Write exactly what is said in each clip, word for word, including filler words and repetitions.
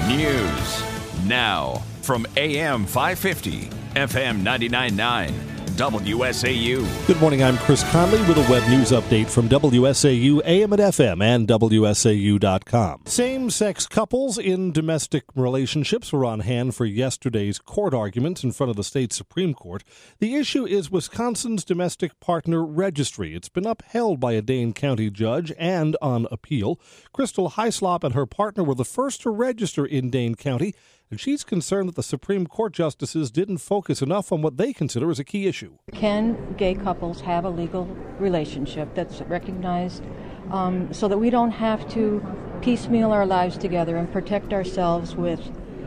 News now from A M five fifty, F M ninety-nine point nine, W S A U. Good morning, I'm Chris Conley with a web news update from W S A U, A M and F M, and W S A U dot com. Same-sex couples in domestic relationships were on hand for yesterday's court argument in front of the state Supreme Court. The issue is Wisconsin's domestic partner registry. It's been upheld by a Dane County judge and on appeal. Crystal Hyslop and her partner were the first to register in Dane County, and she's concerned that the Supreme Court justices didn't focus enough on what they consider as a key issue. Can gay couples have a legal relationship that's recognized um, so that we don't have to piecemeal our lives together and protect ourselves with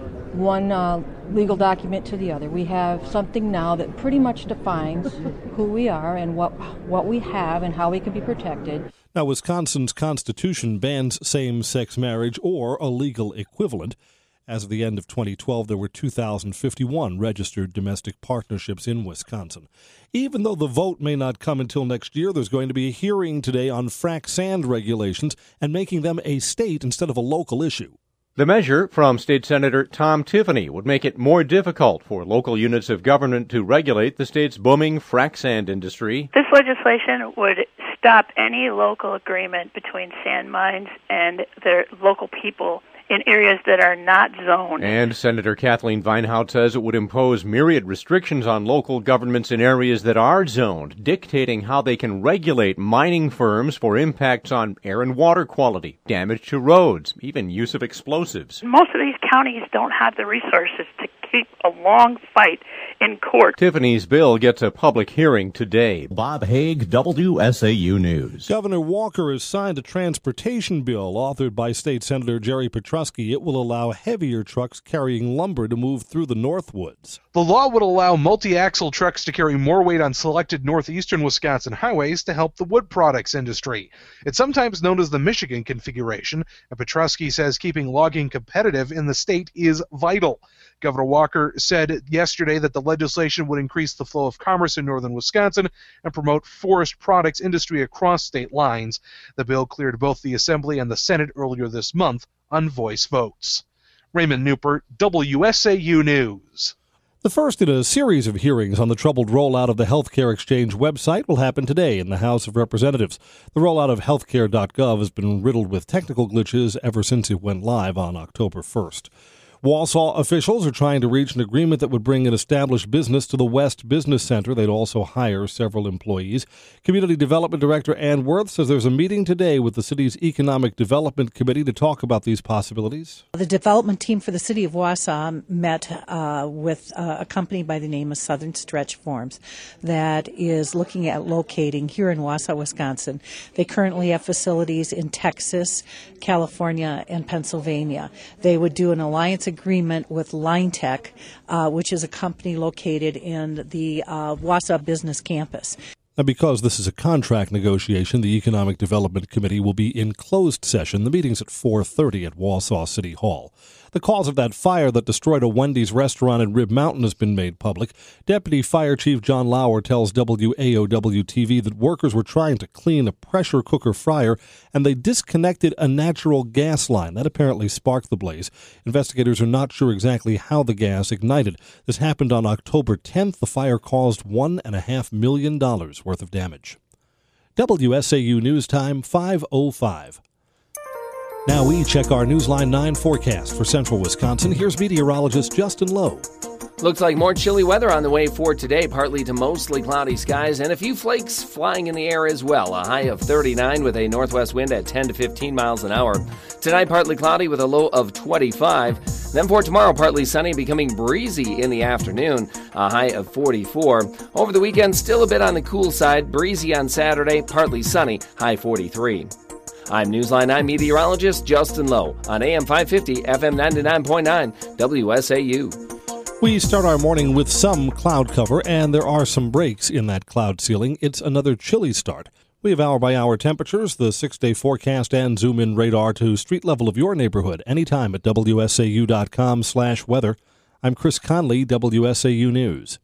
one uh, legal document to the other? We have something now that pretty much defines who we are and what what we have and how we can be protected. Now, Wisconsin's Constitution bans same-sex marriage or a legal equivalent. As of the end of twenty twelve, there were two thousand fifty-one registered domestic partnerships in Wisconsin. Even though the vote may not come until next year, there's going to be a hearing today on frac sand regulations and making them a state instead of a local issue. The measure from State Senator Tom Tiffany would make it more difficult for local units of government to regulate the state's booming frac sand industry. This legislation would stop any local agreement between sand mines and their local people in areas that are not zoned. And Senator Kathleen Vinehout says it would impose myriad restrictions on local governments in areas that are zoned, dictating how they can regulate mining firms for impacts on air and water quality, damage to roads, even use of explosives. Most of these counties don't have the resources to keep a long fight in court. Tiffany's bill gets a public hearing today. Bob Haig, W S A U News. Governor Walker has signed a transportation bill authored by State Senator Jerry Petrusky. It will allow heavier trucks carrying lumber to move through the Northwoods. The law would allow multi-axle trucks to carry more weight on selected northeastern Wisconsin highways to help the wood products industry. It's sometimes known as the Michigan configuration, and Petrusky says keeping logging competitive in the state is vital. Governor Walker said yesterday that the legislation would increase the flow of commerce in northern Wisconsin and promote forest products industry across state lines. The bill cleared both the Assembly and the Senate earlier this month on voice votes. Raymond Newport, W S A U News. The first in a series of hearings on the troubled rollout of the Healthcare Exchange website will happen today in the House of Representatives. The rollout of healthcare dot gov has been riddled with technical glitches ever since it went live on October first. Wausau officials are trying to reach an agreement that would bring an established business to the West Business Center. They'd also hire several employees. Community Development Director Ann Worth says there's a meeting today with the city's Economic Development Committee to talk about these possibilities. The development team for the city of Wausau met uh, with uh, a company by the name of Southern Stretch Forms that is looking at locating here in Wausau, Wisconsin. They currently have facilities in Texas, California, and Pennsylvania. They would do an alliance agreement with LineTech, uh, which is a company located in the uh, Wausau Business Campus. Now, because this is a contract negotiation, the Economic Development Committee will be in closed session. The meeting's at four thirty at Wausau City Hall. The cause of that fire that destroyed a Wendy's restaurant in Rib Mountain has been made public. Deputy Fire Chief John Lauer tells W A O W T V that workers were trying to clean a pressure cooker fryer and they disconnected a natural gas line. That apparently sparked the blaze. Investigators are not sure exactly how the gas ignited. This happened on October tenth. The fire caused one point five million dollars worth of damage. W S A U News Time, five oh five. Now we check our Newsline nine forecast for central Wisconsin. Here's meteorologist Justin Lowe. Looks like more chilly weather on the way for today, partly to mostly cloudy skies and a few flakes flying in the air as well. A high of thirty-nine with a northwest wind at ten to fifteen miles an hour. Tonight, partly cloudy with a low of twenty-five. Then for tomorrow, partly sunny, becoming breezy in the afternoon, a high of forty-four. Over the weekend, still a bit on the cool side, breezy on Saturday, partly sunny, high forty-three. I'm Newsline nine meteorologist Justin Lowe on A M five fifty, F M ninety-nine point nine, W S A U. We start our morning with some cloud cover, and there are some breaks in that cloud ceiling. It's another chilly start. We have hour-by-hour temperatures, the six-day forecast, and zoom-in radar to street level of your neighborhood anytime at W S A U dot com slash weather. I'm Chris Conley, W S A U News.